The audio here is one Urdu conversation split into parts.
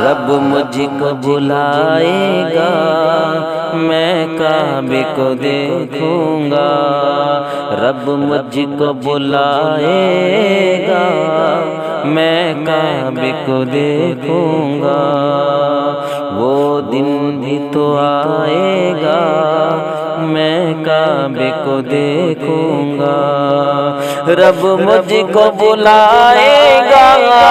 رب مجھ کو بلائے گا، میں کعبے کو دیکھوں گا، رب مجھ کو بلائے گا، میں کعبے کو دیکھوں گا، وہ دن بھی تو آئے گا، میں کعبے کو دیکھوں گا، رب مجھ کو بلائے گا،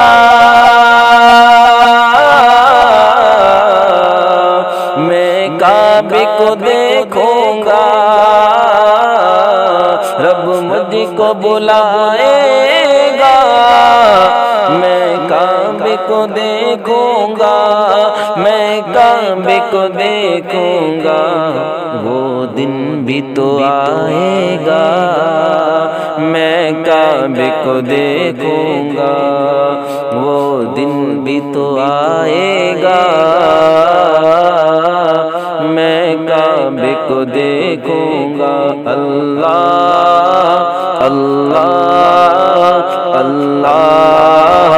میں کعبے کو دیکھوں گا، رب مجھ کو بلائے گا، میں کعبے کو دیکھوں گا، میں کعبے کو دیکھوں گا، وہ دن بھی تو آئے گا، میں کعبے کو دیکھوں گا، وہ دن بھی تو آئے گا، میں کعبے کو دیکھوں گا، اللہ اللہ اللہ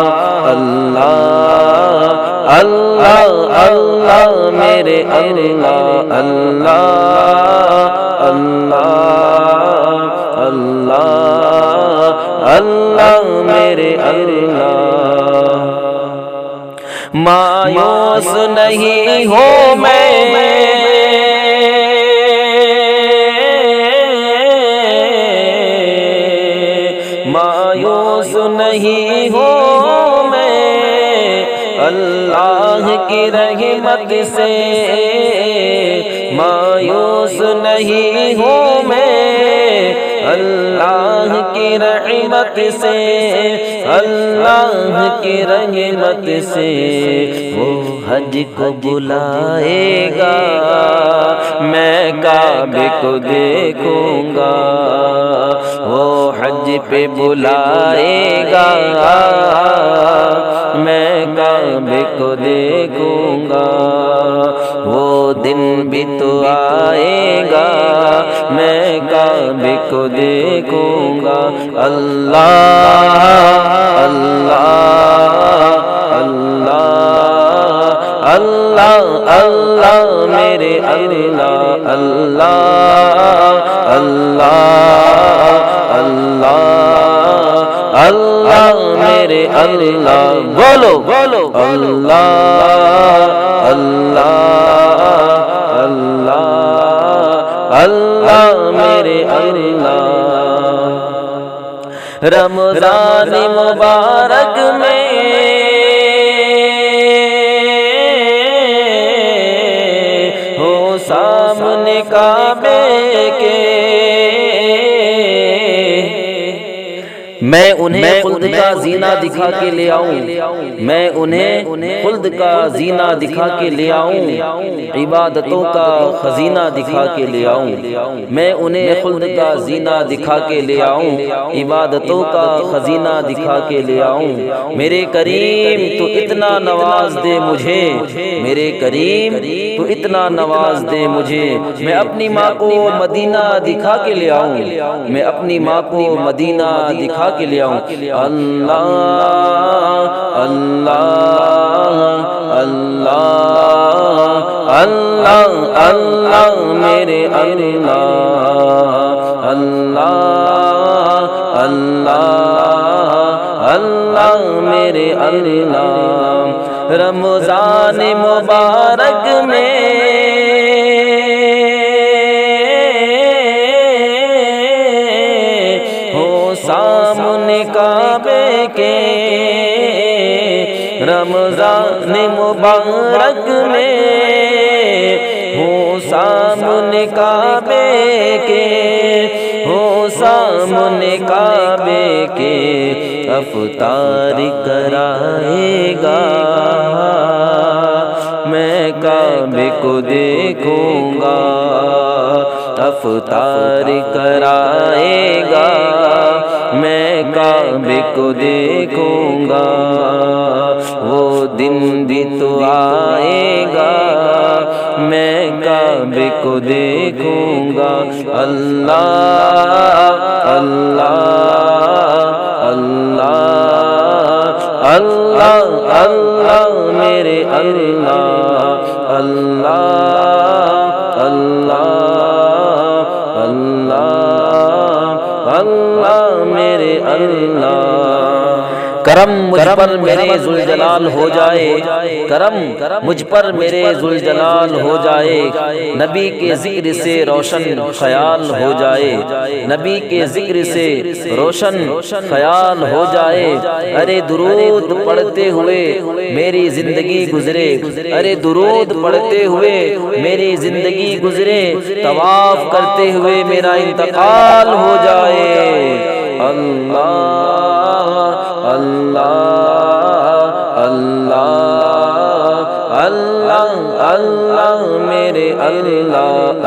اللہ اللہ اللہ میرے اللہ اللہ اللہ اللہ اللہ میرے اللہ، مایوس نہیں ہوں میں، مایوس نہیں ہوں میں، اللہ کی رحمت سے مایوس نہیں ہوں میں، اللہ کی رحمت سے، اللہ کی رحمت سے، وہ حج کو بلائے گا، میں کعبے کو دیکھوں گا، وہ حج پہ بلائے گا، میں کعبے کو دیکھوں گا، وہ دن بھی تو آئے گا، میں کعبے کو دیکھوں گا، اللہ اللہ اللہ اللہ اللہ میرے اللہ اللہ اللہ اللہ اللہ میرے اللہ، بولو بولو اللہ اللہ اللہ اللہ میرے اللہ، رمضان مبارک میں ہو سامنے کعبے کے، میں انہیں خلد کا زینہ دکھا کے لے آؤں، میں انہیں خلد کا زینہ دکھا کے لے آؤں، عبادتوں کا خزینہ دکھا کے لے آؤں، میں انہیں خلد کا زینہ دکھا کے لے آؤں، عبادتوں کا خزینہ دکھا کے لے آؤں، میرے کریم تو اتنا نواز دے مجھے، میرے کریم تو اتنا نواز دے مجھے، میں اپنی ماں کو مدینہ دکھا کے لے آؤں، میں اپنی ماں کو مدینہ دکھا کے لے آؤں، اللہ اللہ اللہ اللہ اللہ میرے اللہ اللہ اللہ اللہ میرے اللہ، رمضان مبارک میں سامنے کعبے کے، رمضان مبارک میں ہو سامنے کعبے کے، ہو سامنے کعبے کے، افطار کرائے گا، میں کعبے کو دیکھوں گا، افطار کرائے گا، میں کعبے کو دیکھوں گا، وہ دن بھی تو آئے گا، میں کعبے کو دیکھوں گا، اللہ اللہ اللہ اللہ اللہ میرے اللہ اللہ اللہ اللہ اللہ میرے اللہ کرم مجھ پر میرے ذوالجلال ہو جائے کرم مجھ پر میرے ذوالجلال ہو جائے نبی کے ذکر سے روشن خیال ہو جائے نبی کے ذکر سے روشن خیال ہو جائے ارے درود پڑھتے ہوئے میری زندگی گزرے ارے درود پڑھتے ہوئے میری زندگی گزرے طواف کرتے ہوئے میرا انتقال ہو جائے اللہ اللہ اللہ اللہ اللہ میرے اللہ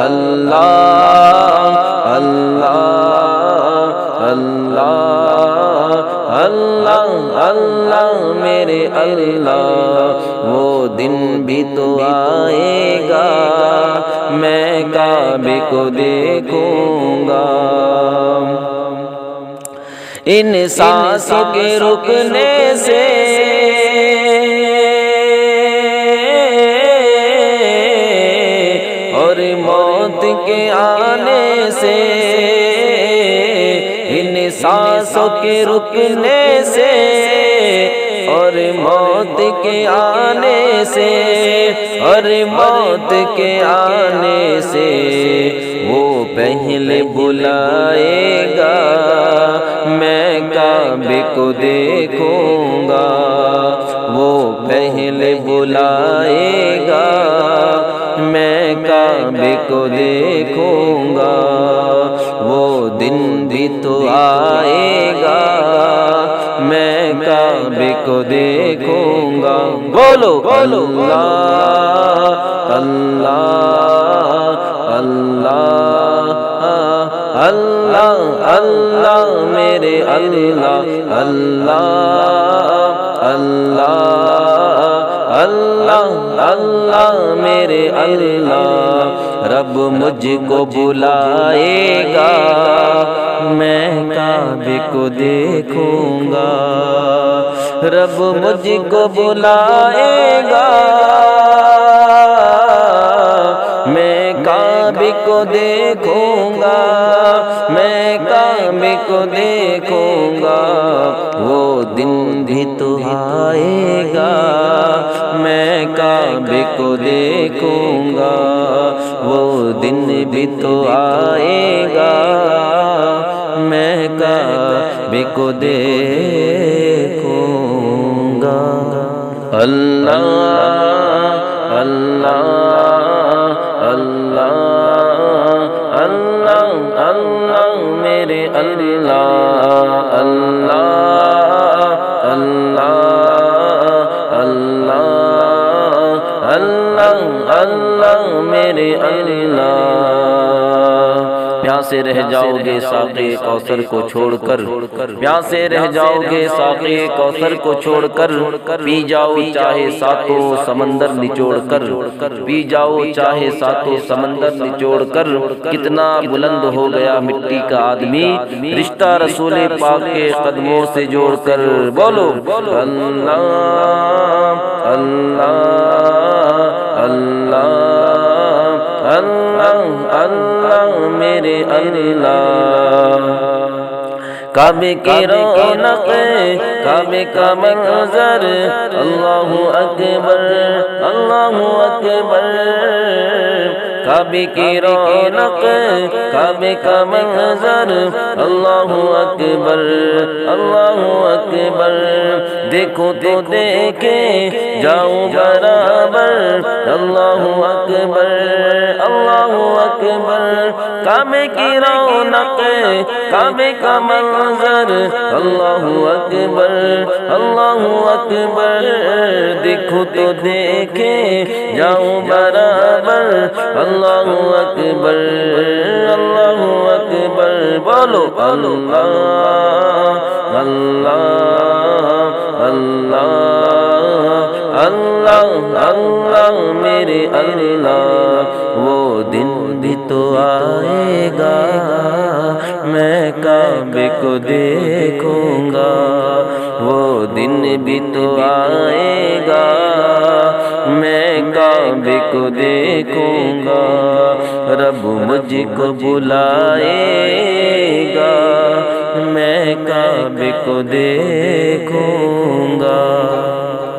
اللہ اللہ اللہ اللہ اللہ میرے اللہ وہ دن بھی تو آئے گا میں کعبے کو دیکھوں گا ان سانسوں کے رکنے سے اور موت کے آنے سے ان سانسوں کے رکنے سے اور موت کے آنے سے اور موت کے آنے سے وہ پہلے بلائے گا میں کعبے کو دیکھوں گا وہ پہلے بلائے گا میں کعبے کو دیکھوں گا وہ دن بھی تو آئے گا میں کعبے کو دیکھوں گا بولو اللہ اللہ اللہ اللہ اللہ میرے اللہ اللہ اللہ اللہ اللہ میرے اللہ رب مجھ کو بلائے گا میں کعبے کو دیکھوں گا رب مجھ کو بلائے گا میں کعبے کو دیکھوں گا میں کعبے کو دیکھوں گا وہ دن بھی تو آئے گا میں کعبے کو دیکھوں گا وہ دن بھی تو آئے گا میں کعبے کو دیکھوں گا اللہ اللہ اللہ اللہ اللہ میرے اللہ اللہ اللہ اللہ اللہ اللہ میرے اللہ پیاسے رہ جاؤ گے ساقی کوثر کو چھوڑ کر پیاسے رہ جاؤ گے ساقی کوثر کو چھوڑ کر پی جاؤ چاہے ساتوں سمندر نچوڑ کر پی جاؤ چاہے ساتوں سمندر نچوڑ کر کتنا بلند ہو گیا مٹی کا آدمی رشتہ رسول پاک کے قدموں سے جوڑ کر بولو اللہ اللہ اللہ اللہ اللہ میرے اللہ کعبے کی رونق کعبے کا منظر اللہ اکبر اللہ اکبر کعبے کی رونق کعبے کا منظر اللہ اکبر اللہ اکبر دیکھو تو دیکھے جاؤ برابر اللہ اکبر اللہ اکبر کعبے کی رونق کعبے کا منظر اللہ اکبر اللہ اکبر دیکھو تو دیکھے جاؤ برابر اللہ اکبر اللہ اکبر بولو اللہ اللہ اللہ اللہ اللہ میرے اللہ وہ دن بھی تو آئے گا میں کعبے کو دیکھوں گا وہ دن بھی تو آئے گا کعبے کو دیکھوں گا، رب مجھ کو بلائے گا، میں کعبے کو دیکھوں گا۔